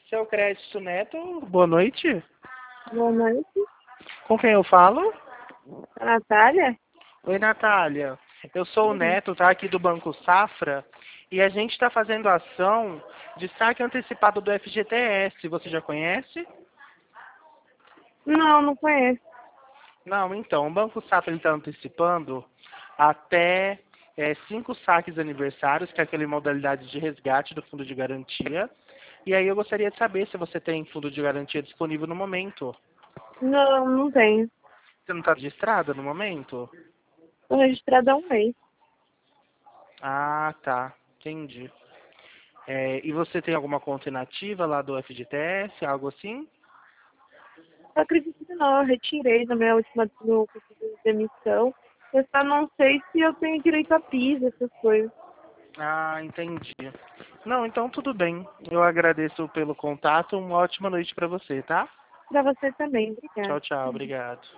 Seu Crédito Neto, boa noite. Boa noite, Com quem eu falo? a Natália. Oi, Natália. Eu sou o Neto, tá? Aqui do Banco Safra. E a gente está fazendo ação de saque antecipado do FGTS. Você já conhece? Não, não conheço. Não, então. O Banco Safra está antecipando até 5 saques aniversários, que é aquela modalidade de resgate do fundo de garantia. E aí eu gostaria de saber se você tem fundo de garantia disponível no momento. Não, não tenho. Você não está registrada no momento? Estou registrada há um mês. Ah, tá. Entendi. E você tem alguma conta inativa lá do FGTS, algo assim? Eu acredito que não, eu retirei na minha última no curso de demissão. Eu só não sei se eu tenho direito a piso, essas coisas. Ah, entendi. Não, então tudo bem. Eu agradeço pelo contato. Uma ótima noite para você, tá? Para você também, Tchau, obrigada. tchau. Obrigado.